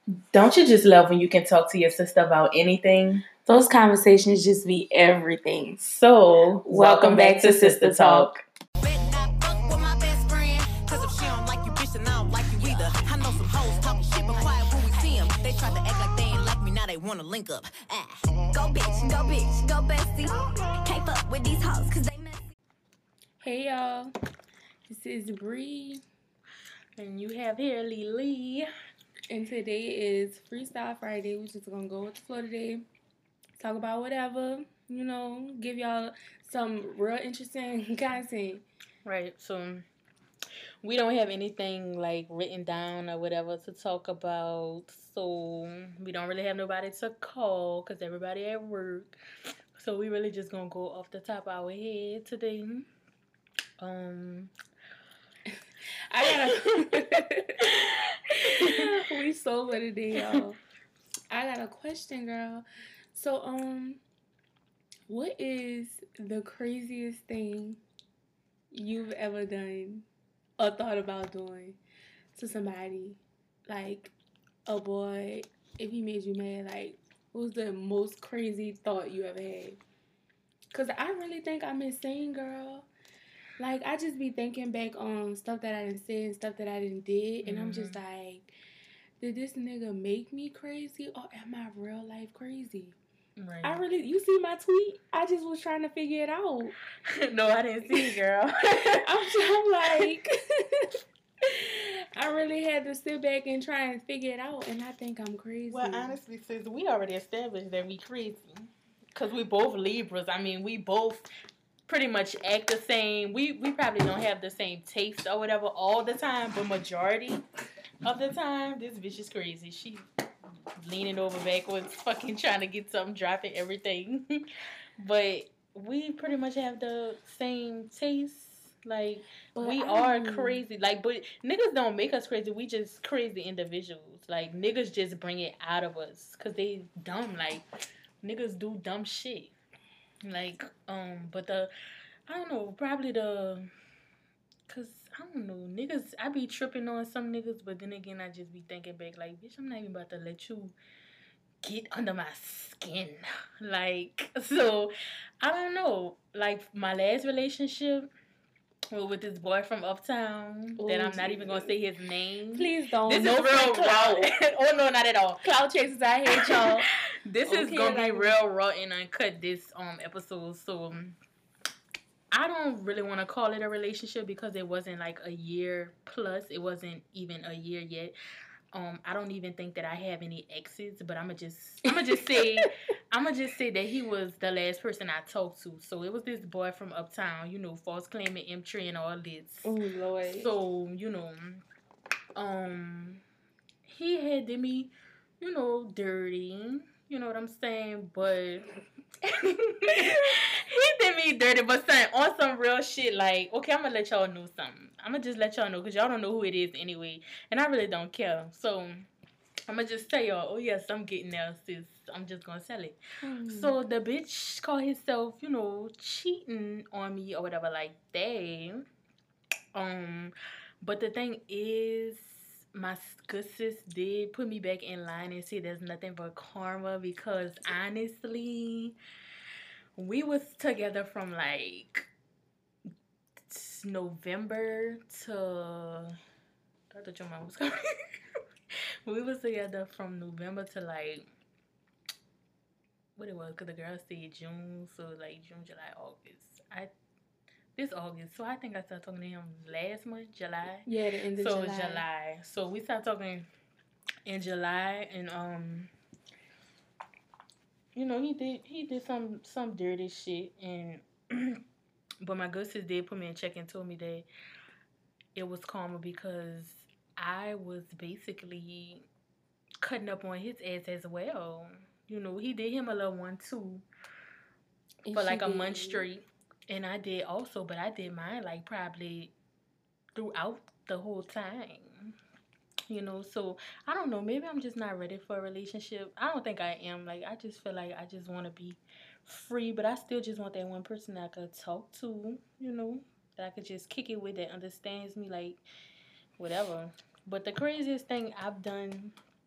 Don't you just love when you can talk to your sister about anything? Those conversations just be everything. So, welcome back to Sister Talk. They wanna link up. Go bitch, go bestie. Can't fuck with these hoes cause they messy. Hey y'all, this is Bree. And you have here Lily. And today is Freestyle Friday. We're just gonna go with the flow today. Talk about whatever, give y'all some real interesting content. Right, so we don't have anything like written down or whatever to talk about. So we don't really have nobody to call because everybody at work. So we really just gonna go off the top of our head today. We sober today, y'all. I got a question, girl. So, what is the craziest thing you've ever done or thought about doing to somebody? Like a boy, if he made you mad, like, what was the most crazy thought you ever had? Because I really think I'm insane, girl. Like, I just be thinking back on stuff that I didn't say and stuff that I didn't did, and I'm just like, did this nigga make me crazy or am I real life crazy? Right. You see my tweet? I just was trying to figure it out. No, I didn't see it, girl. I'm like, I really had to sit back and try and figure it out, and I think I'm crazy. Well, honestly, sis, we already established that we crazy. Because we both Libras. I mean, we both pretty much act the same. We probably don't have the same taste or whatever all the time, but majority of the time, this bitch is crazy. She leaning over backwards, fucking trying to get something, dropping everything. But we pretty much have the same taste. Like, but we are crazy. Like, but niggas don't make us crazy. We just crazy individuals. Like, niggas just bring it out of us because they dumb. Like, niggas do dumb shit. Like, but I don't know, probably cause I don't know, niggas, I be tripping on some niggas, but then again, I just be thinking back, like, bitch, I'm not even about to let you get under my skin. Like, so, I don't know, like, my last relationship with this boy from Uptown, that I'm not even gonna say his name. Please don't. This is real raw. Oh, no, not at all. Cloud chasers, I hate y'all. This is gonna be real raw and uncut, this episode, so I don't really want to call it a relationship because it wasn't like a year plus. It wasn't even a year yet. I don't even think that I have any exes, but I'ma just say that he was the last person I talked to. So it was this boy from Uptown, false claiming M3 and all this. Oh Lord. So, he had did me, dirty. You know what I'm saying? But he did me dirty, but son, on some real shit, like, okay, I'm gonna let y'all know something. I'm gonna just let y'all know, because y'all don't know who it is anyway, and I really don't care. So, I'm gonna just tell y'all, oh yes, I'm getting there, sis. I'm just gonna tell it. So, the bitch called himself, cheating on me or whatever like that. But the thing is, my good sis did put me back in line and say there's nothing but karma, because honestly, we was together from like November to, I thought your mom was coming. We was together from November to like, what it was, because the girl said June, so like June, July, August. This August. So I think I started talking to him last month, July. Yeah, the end of July. So July. So we started talking in July, and he did some dirty shit, and but my good sis did put me in check and told me that it was karma because I was basically cutting up on his ass as well. He did him a little one too for like a month straight. And I did also, but I did mine like probably throughout the whole time. So I don't know. Maybe I'm just not ready for a relationship. I don't think I am. Like, I just feel like I just want to be free, but I still just want that one person that I could talk to, that I could just kick it with, that understands me, like, whatever. But the craziest thing I've done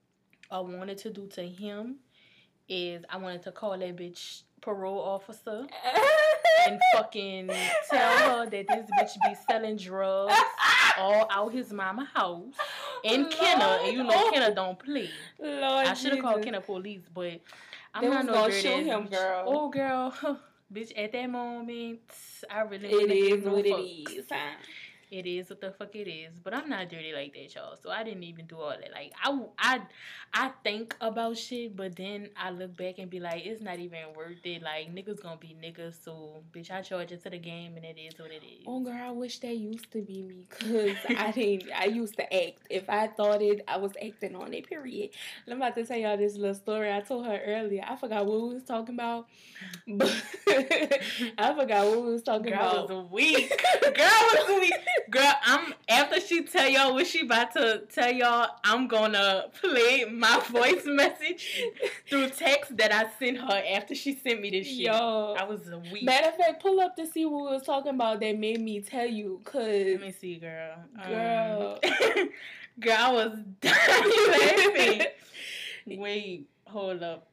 I wanted to do to him is I wanted to call that bitch parole officer and fucking tell her that this bitch be selling drugs all out his mama house in Kenner, and you know Kenner don't play. Lord, I should have called Jesus. Kenner police, but I'm They not was no gonna dirty shoot ass him, bitch. girl. Oh, girl, bitch. At that moment, I really It didn't give is no what it fucks. is, huh? It is what the fuck it is. But I'm not dirty like that, y'all. So I didn't even do all that. Like, I think about shit, but then I look back and be like, it's not even worth it. Like, niggas gonna be niggas. So, bitch, I charge it to the game, and it is what it is. Oh, girl, I wish that used to be me, because I used to act. If I thought it, I was acting on it, period. And I'm about to tell y'all this little story I told her earlier. I forgot what we was talking about, but I forgot what we was talking about. Girl was weak. Girl, after she tell y'all what she about to tell y'all, I'm gonna play my voice message through text that I sent her after she sent me this shit. Yo. I was weak. Matter of fact, pull up to see what we was talking about that made me tell you, cause Let me see, girl. Girl. Girl, I was dying laughing. Wait, hold up.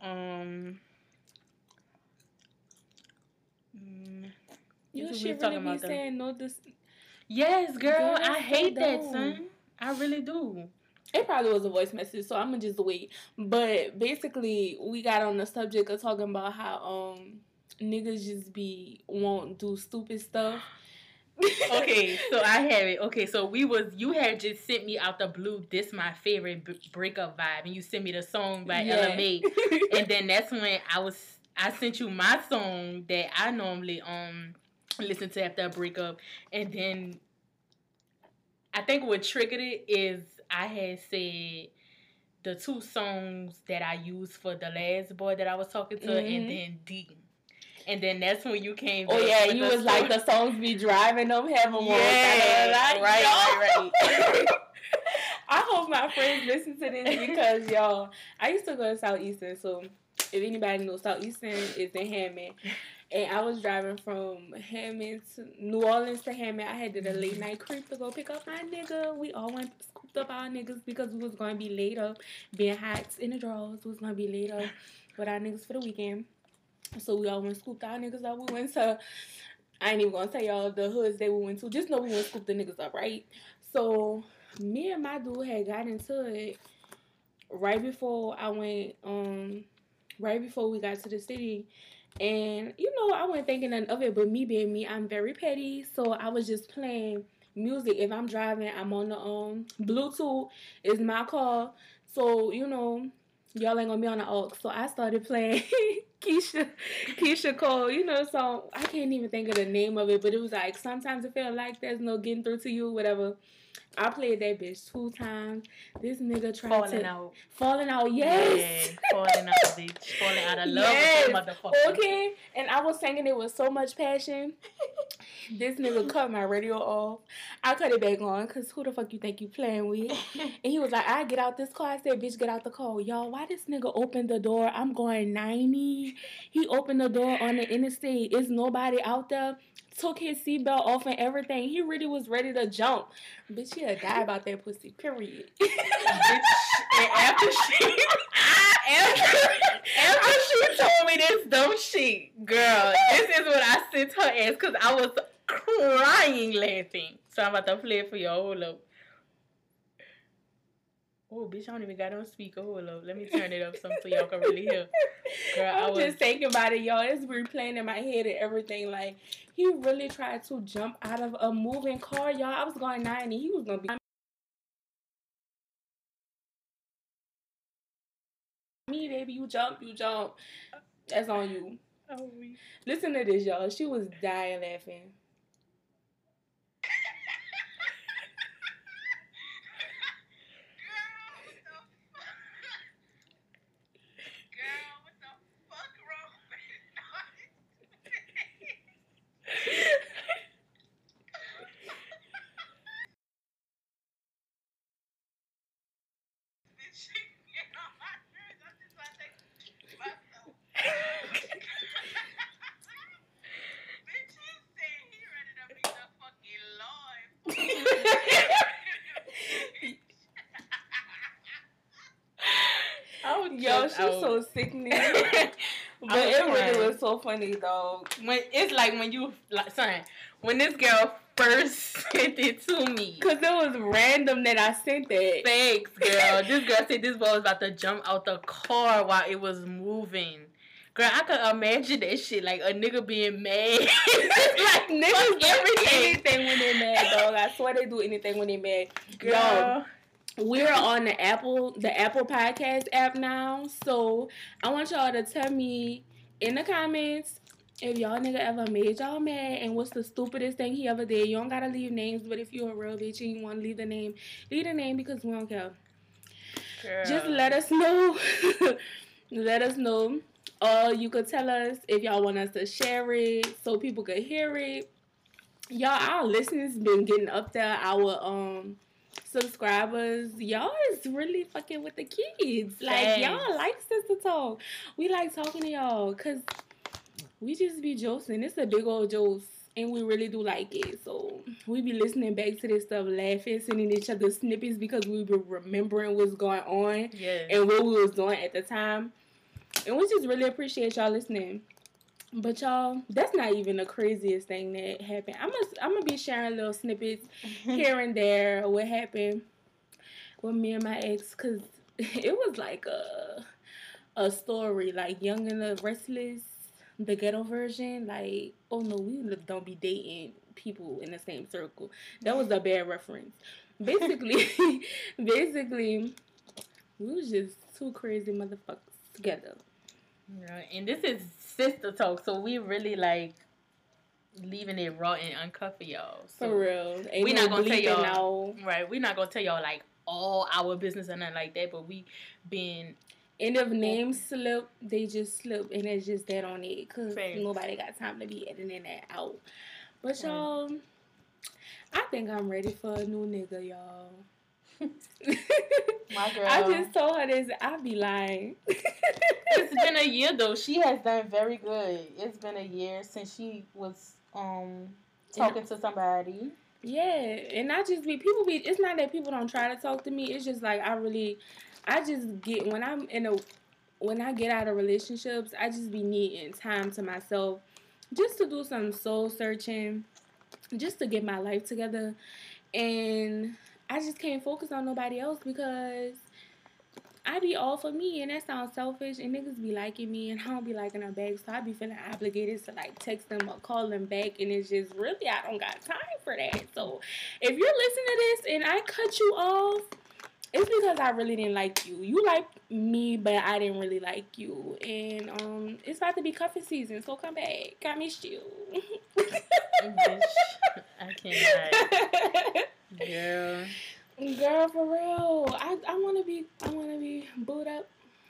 You we should talking really be about saying no. Yes, girl. Girl, I hate so that, dumb. son. I really do. It probably was a voice message, so I'm gonna just wait. But basically, we got on the subject of talking about how niggas just won't do stupid stuff. Okay, so I have it. Okay, so you had just sent me out the blue, this my favorite breakup vibe, and you sent me the song by LMA, and then that's when I sent you my song that I normally listen to after a breakup, and then I think what triggered it is I had said the two songs that I used for the last boy that I was talking to, and then D. And then that's when you came back. Oh, yeah, you was like, the songs be driving them, have them right. I hope my friends listen to this because, y'all, I used to go to Southeastern, so if anybody knows, Southeastern is in Hammond. And I was driving from Hammond to New Orleans to Hammond. I had did a late night creep to go pick up my nigga. We all went scooped up our niggas because we was going to be laid up, being hot in the drawers. We was going to be laid up with our niggas for the weekend. So we all went scooped our niggas up. We went to, I ain't even going to tell y'all the hoods that we went to. Just know we went scooped the niggas up, right? So me and my dude had got into it right before we got to the city. And, you know, I wasn't thinking nothing of it, but me being me, I'm very petty. So I was just playing music. If I'm driving, I'm on the Bluetooth is my call. So, you know, y'all ain't gonna be on the aux. So I started playing Keisha Cole, you know, song. I can't even think of the name of it, but it was like, sometimes it feel like there's no getting through to you, whatever. I played that bitch 2 times. This nigga tried falling out, yes. Yeah, falling out, bitch. Falling out of love with that motherfucker. Okay, and I was singing it with so much passion. This nigga cut my radio off. I cut it back on, because who the fuck you think you playing with? And he was like, I get out this car. I said, bitch, get out the car. Y'all, why this nigga opened the door? I'm going 90. He opened the door on the interstate. Is nobody out there? Took his seatbelt off and everything. He really was ready to jump. Bitch, he'll die about that pussy, period. Bitch, and after she told me this dumb shit, girl, this is what I sent her ass, because I was crying laughing. So I'm about to play it for y'all. Hold up. Oh, bitch, I don't even got on speaker. Hold up. Let me turn it up so y'all can really hear. Girl, I'm just thinking about it, y'all. It's replaying in my head and everything. Like, he really tried to jump out of a moving car, y'all. I was going 90. He was going to be... Me, baby, you jump. That's on you. Oh, listen to this, y'all. She was dying laughing. Yo, she's so sickening. But it really was so funny though. It's like when you when this girl first sent it to me. Cause it was random that I sent it. Thanks, girl. This girl said this boy was about to jump out the car while it was moving. Girl, I could imagine that shit, like a nigga being mad. Like niggas do anything when they mad, dog. I swear they do anything when they mad. Girl. Yo, we're on the Apple Podcast app now, so I want y'all to tell me in the comments if y'all nigga ever made y'all mad and what's the stupidest thing he ever did. You don't gotta leave names, but if you're a real bitch and you want to leave the name because we don't care. Girl. Just let us know. Let us know. Or you could tell us if y'all want us to share it so people could hear it. Y'all, our listeners been getting up there. Our subscribers, y'all is really fucking with the kids. Like, y'all like Sister Talk. We like talking to y'all because we just be joking. It's a big old joke, and we really do like it. So we be listening back to this stuff, laughing, sending each other snippets because we be remembering what's going on and what we was doing at the time. And we just really appreciate y'all listening. But y'all, that's not even the craziest thing that happened. I'm gonna be sharing little snippets here and there of what happened with me and my ex, because it was like a story, like Young and the Restless, the ghetto version. Like, oh no, we don't be dating people in the same circle. That was a bad reference. Basically, we was just two crazy motherfuckers together. Right. And this is Sister Talk, so we really like leaving it raw and uncut for y'all. So for real. Ain't we're not gonna tell y'all now. Right, we're not gonna tell y'all like all our business or nothing like that, but we been and if names slip, they just slip, and it's just that on it, because nobody got time to be editing that out. But y'all, I think I'm ready for a new nigga, y'all. My girl. I just told her this. I be lying. It's been a year though. She has done very good. It's been a year since she was talking to somebody. Yeah, and I just be people be. It's not that people don't try to talk to me. It's just like I just get when I get out of relationships, I just be needing time to myself, just to do some soul searching, just to get my life together, and I just can't focus on nobody else because I be all for me, and that sounds selfish, and niggas be liking me, and I don't be liking them back, so I be feeling obligated to, like, text them or call them back, and it's just, really, I don't got time for that. So, if you're listening to this, and I cut you off, it's because I really didn't like you. You like me, but I didn't really like you, and, it's about to be cuffing season, so come back. I missed you. Bitch, I cannot. Girl, for real. I wanna be booed up.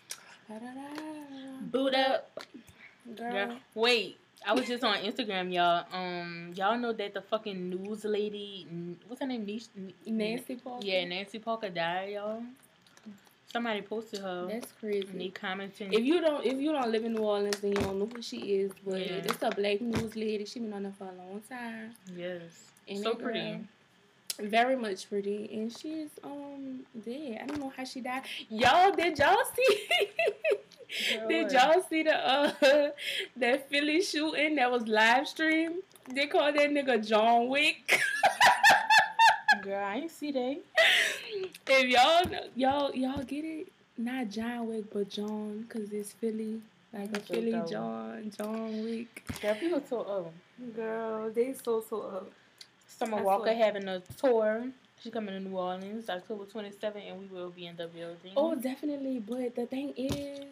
Boot up. Girl. Wait, I was just on Instagram, y'all. Y'all know that the fucking news lady, what's her name? Nancy Parker. Yeah, Nancy Parker died, y'all. Somebody posted her. That's crazy. And they commenting. If you don't live in New Orleans, then you don't know who she is. But it's a black news lady. She been on there for a long time. Yes. And so pretty. Very much pretty, and she's dead. I don't know how she died. Y'all, did y'all see? Did y'all see the that Philly shooting that was live streamed? They called that nigga John Wick. Girl, I ain't see that. If y'all get it, not John Wick, but John, cause it's Philly, like a Philly John Wick. Girl, people so up. Girl, they so up. Summer Walker having a tour. She's coming to New Orleans October 27th, and we will be in the building. Oh, definitely. But the thing is,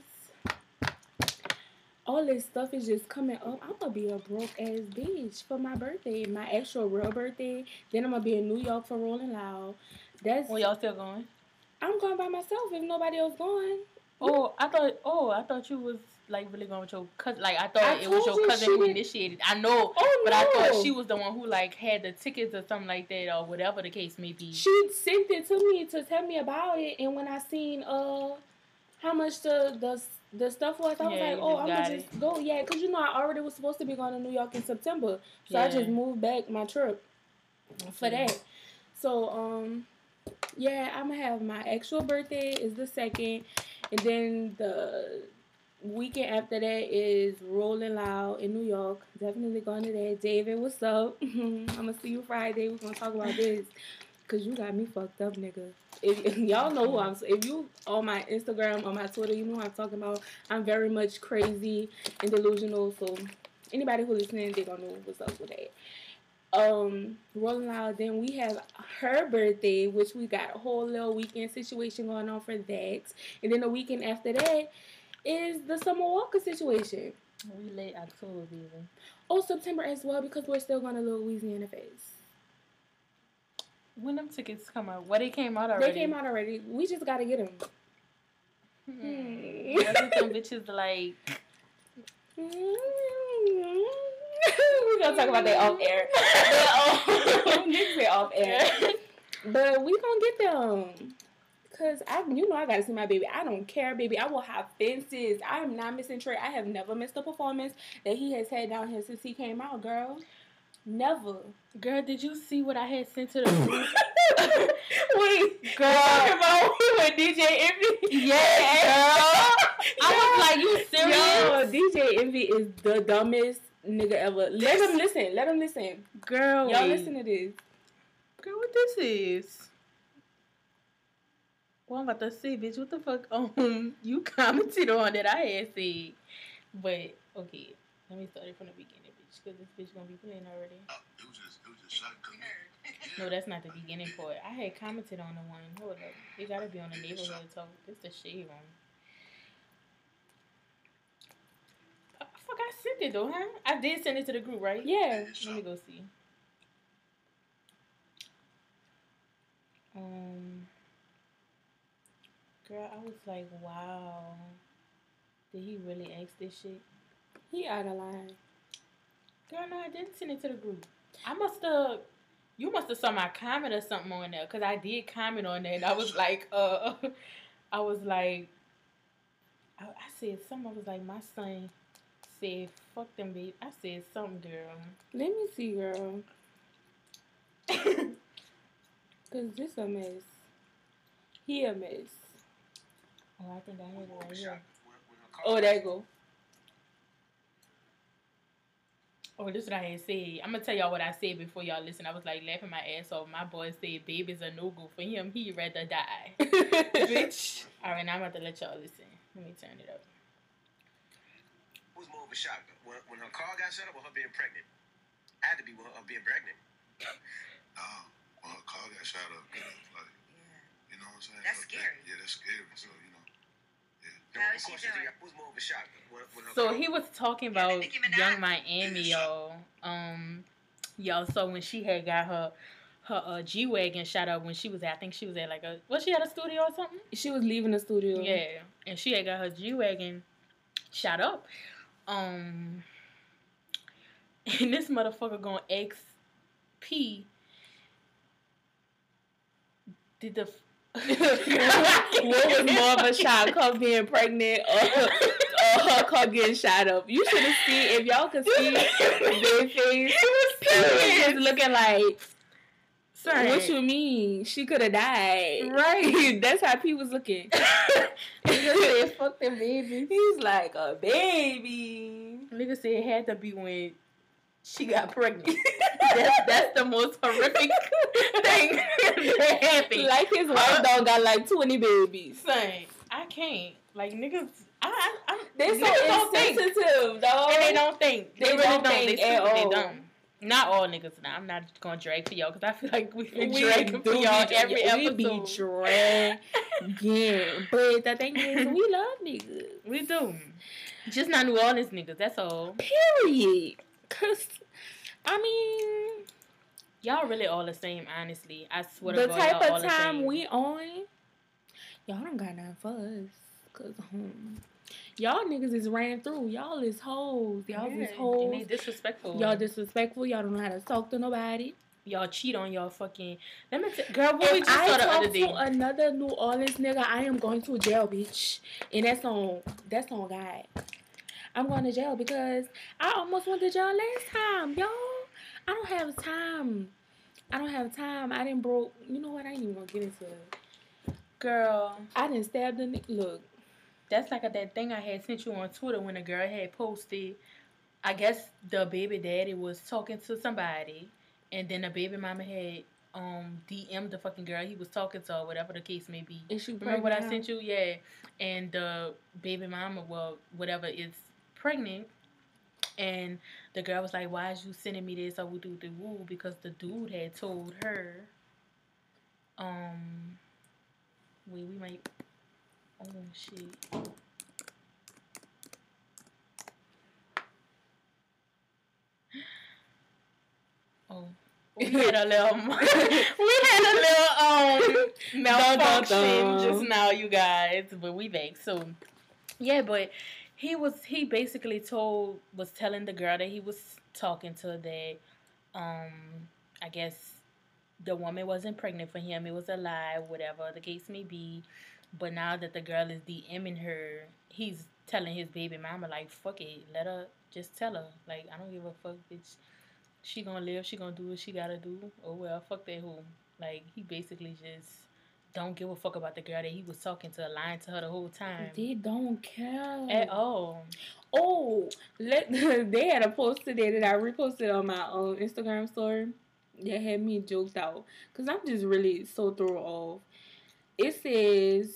all this stuff is just coming up. I'm going to be a broke-ass bitch for my birthday, my actual real birthday. Then I'm going to be in New York for Rolling Loud. Well, y'all still going? I'm going by myself if nobody else going. Oh, I thought you was like really going with your cousin. Like I thought it was your cousin who initiated. I know, but I thought she was the one who like had the tickets or something like that, or whatever the case may be. She sent it to me to tell me about it, and when I seen how much the stuff was, I was like, oh, I'm gonna just go, because I already was supposed to be going to New York in September, so I just moved back my trip for that. So I'm gonna have my actual birthday is the 2nd. And then the weekend after that is Rolling Loud in New York. Definitely going to that. David, what's up? I'm going to see you Friday. We're going to talk about this. Because you got me fucked up, nigga. If y'all know who I'm... If you on my Instagram, on my Twitter, you know who I'm talking about. I'm very much crazy and delusional. So anybody who listening, they going to know what's up with that. Rolling Loud. Then we have her birthday, which we got a whole little weekend situation going on for that. And then the weekend after that is the Summer Walker situation. We late October, baby. Oh, September as well, because we're still going to Louisiana Face. When them tickets come out? Well, they came out already. They came out already. We just got to get them. What if them bitches like... We're going to talk about that off air. Niggas say off air. But we going to get them. Because I got to see my baby. I don't care, baby. I will have fences. I am not missing Trey. I have never missed a performance that he has had down here since he came out, girl. Never. Girl, did you see what I had sent to the group? Wait, girl. Talking about with DJ Envy? Yes, girl. I was like, you serious? Yo, DJ Envy is the dumbest nigga ever. Let him listen. Let him listen. Girl. Y'all listen to this. Girl, what this is? Well, I'm about to say, bitch, what the fuck? You commented on that I had said. But, okay. Let me start it from the beginning, bitch. Because this bitch gonna be playing already. It was just shot. No, that's not the beginning part. I had commented on the one. Hold up. It gotta be on the neighborhood talk. This the shade room. Fuck, I sent it though, huh? I did send it to the group, right? Yeah. Let me go see. Girl, I was like, wow. Did he really ask this shit? He out of line. Girl, no, I didn't send it to the group. You must have saw my comment or something on there, because I did comment on that. And I was like, I said something. I was like, my son said, fuck them, babe. I said something, girl. Let me see, girl. Because this a mess. He a mess. Oh, I think I had it right here. Oh, there you go. Oh, this is what I had said. I'm gonna tell y'all what I said before y'all listen. I was like laughing my ass off. My boy said baby's a no-go for him. He'd rather die. Bitch. Alright, now I'm about to let y'all listen. Let me turn it up. Who's more of a shock? When her car got shut up or her being pregnant? I had to be with her being pregnant. When her car got shot up, you know what I'm saying? That's scary. Yeah, that's scary. So, How is she doing? Who's more of a shock? So he was talking about Young Miami, y'all. Y'all, so when she had got her G-Wagon shot up when she was at, I think she was at like she at a studio or something? She was leaving the studio. Yeah. And she had got her G-Wagon shot up. And this motherfucker gonna ask P, did the... What was more of a shock, her being pregnant or her car getting shot up? You should have seen, if y'all could see their face, it was looking like, sorry. What you mean? She could have died. Right. That's how P was looking. Nigga said, fuck them babies. He's like, a baby. Nigga said it had to be when she got pregnant. That's the most horrific thing that happened. Like his wife dog got like 20 babies. Son, I can't. Like niggas, they're so insensitive, dog. And they don't think. They really don't. Think they at all. They don't. Not all niggas. Now I'm not gonna drag for y'all because I feel like we've been We dragging for y'all every episode. We be dragging. But the thing is, we love niggas. We do. Just not New Orleans niggas. That's all. Period. Cause I mean, y'all really all the same. Honestly, I swear to the God, type y'all all of the time same. we on, y'all don't got nothing for us. Cause y'all niggas is ran through. Y'all is hoes. Y'all is hoes. And they disrespectful. Y'all disrespectful. Y'all don't know how to talk to nobody. Y'all cheat on y'all fucking. Let me girl, what we just saw the other day. If I talk to another New Orleans nigga, I am going to jail, bitch. And that's on God. I'm going to jail because I almost went to jail last time, y'all. I don't have time. I didn't broke. You know what? I ain't even gonna get into it. Girl, I didn't stab the nigga. Look. That's like that thing I had sent you on Twitter when a girl had posted. I guess the baby daddy was talking to somebody, and then the baby mama had DM'd the fucking girl he was talking to, or whatever the case may be. Is she Remember what I pregnant? sent you? Yeah. And the baby mama, well, whatever, is pregnant. And the girl was like, "Why is you sending me this?" Or woo, because the dude had told her, wait, we might, oh shit. Oh, we had a little, malfunction just now, you guys. But we back. So, yeah, but he basically was telling the girl that he was talking to that, I guess the woman wasn't pregnant for him. It was a lie, whatever the case may be. But now that the girl is DMing her, he's telling his baby mama, like, fuck it, let her, just tell her. Like, I don't give a fuck, bitch. She gonna live, she gonna do what she gotta do. Oh well, fuck that hoe. Like, he basically just don't give a fuck about the girl that he was talking to, lying to her the whole time. They don't care At all. Oh, they had a post today that I reposted on my Instagram story that had me joked out. Because I'm just really so thrown off. It says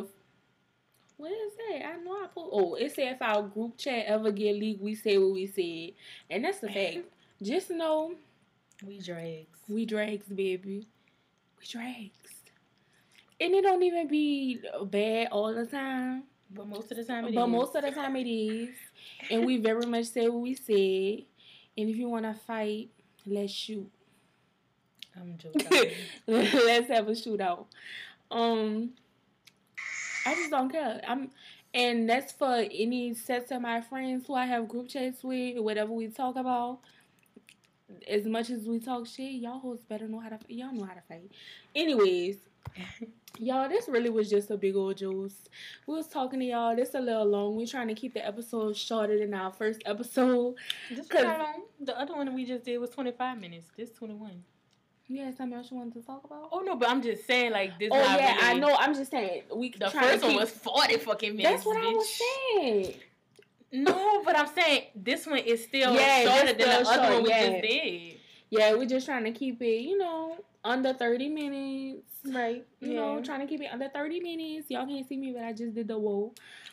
what is that? I know I put. Oh, it said if our group chat ever get leaked, we say what we said. And that's the fact. Just know. We drags. We drags, baby. We drags. And it don't even be bad all the time. But most of the time it is. But most of the time it is. And we very much say what we said. And if you want to fight, let's shoot. I'm joking. Let's have a shootout. I just don't care. And that's for any sets of my friends who I have group chats with, whatever we talk about. As much as we talk shit, y'all hoes better know how to. Y'all know how to fight. Anyways, y'all, this really was just a big old juice. We was talking to y'all. This a little long. We trying to keep the episode shorter than our first episode. This is not long. The other one we just did was 25 minutes. This 21. You had something else you wanted to talk about? Oh no, but I'm just saying, like, this. Oh yeah, really, I know. I'm just saying the first one was 40 fucking minutes. That's what bitch. I was saying. No, but I'm saying this one is still shorter than the other one we just did. Yeah, we're just trying to keep it, under 30 minutes. Right. You know, trying to keep it under 30 minutes. Y'all can't see me, but I just did the whoa.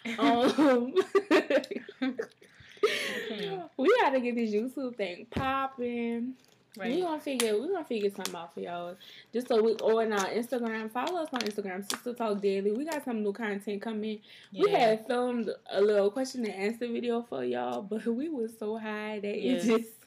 We gotta get this YouTube thing popping. Right. We're gonna figure something out for y'all. Just so on our Instagram, follow us on Instagram, Sister Talk Daily. We got some new content coming. Yeah. We had filmed a little question and answer video for y'all, but we was so high that it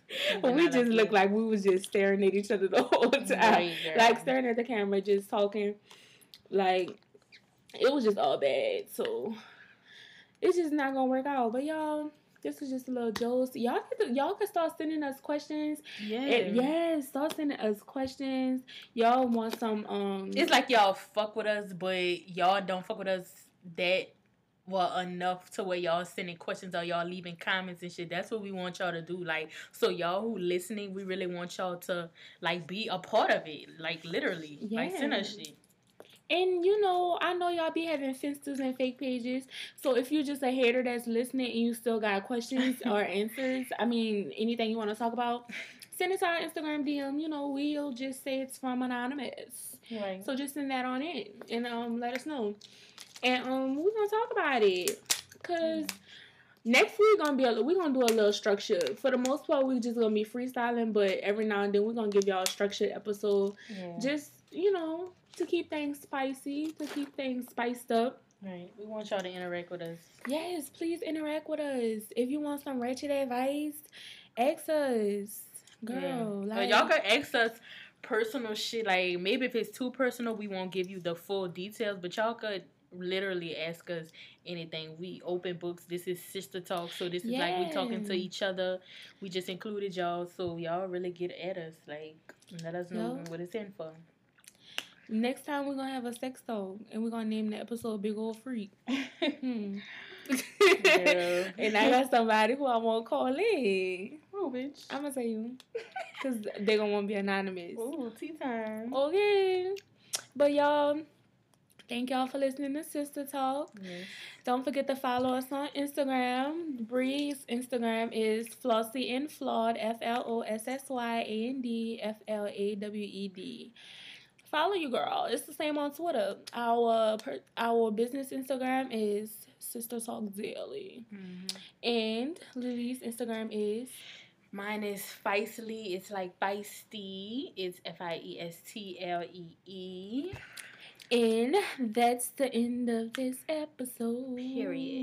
just looked like we was just staring at each other the whole time. Right, like staring at the camera, just talking. Like, it was just all bad. So it's just not gonna work out. But y'all, this is just a little jokes. Y'all can start sending us questions. Yes, start sending us questions. Y'all want some It's like y'all fuck with us, but y'all don't fuck with us that well enough to where y'all sending questions or y'all leaving comments and shit. That's what we want y'all to do. Like, so y'all who listening, we really want y'all to like be a part of it. Like, literally. Yeah. Like, send us shit. And, I know y'all be having finsters and fake pages. So if you're just a hater that's listening and you still got questions or answers, anything you want to talk about, send it to our Instagram DM. We'll just say it's from Anonymous. Right. So just send that on it and let us know. And we're going to talk about it. Because next week we're going to do a little structure. For the most part, we're just going to be freestyling. But every now and then, we're going to give y'all a structured episode. Yeah. Just, to keep things spicy, to keep things spiced up. Right. We want y'all to interact with us. Yes, please interact with us. If you want some ratchet advice, ask us. Girl. Yeah. Y'all can ask us personal shit. Like, maybe if it's too personal, we won't give you the full details. But y'all could literally ask us anything. We open books. This is Sister Talk. So this is like we talking to each other. We just included y'all. So y'all really get at us. Like, let us know what it's in for. Next time we're gonna have a sex talk and we're gonna name the episode Big Old Freak. And I got somebody who I won't call in. Oh, bitch. I'm gonna say you. Because they're gonna want to be anonymous. Ooh, tea time. Okay. But y'all, Thank y'all for listening to Sister Talk. Yes. Don't forget to follow us on Instagram. Bree's Instagram is Flossy and Flawed, FLOSSYAND FLAWED. Follow you, girl. It's the same on Twitter. Our business Instagram is Sister Talk Daily. And Lily's Instagram is... Mine is Feistly. It's like feisty. It's FIESTLEE. And that's the end of this episode. Period.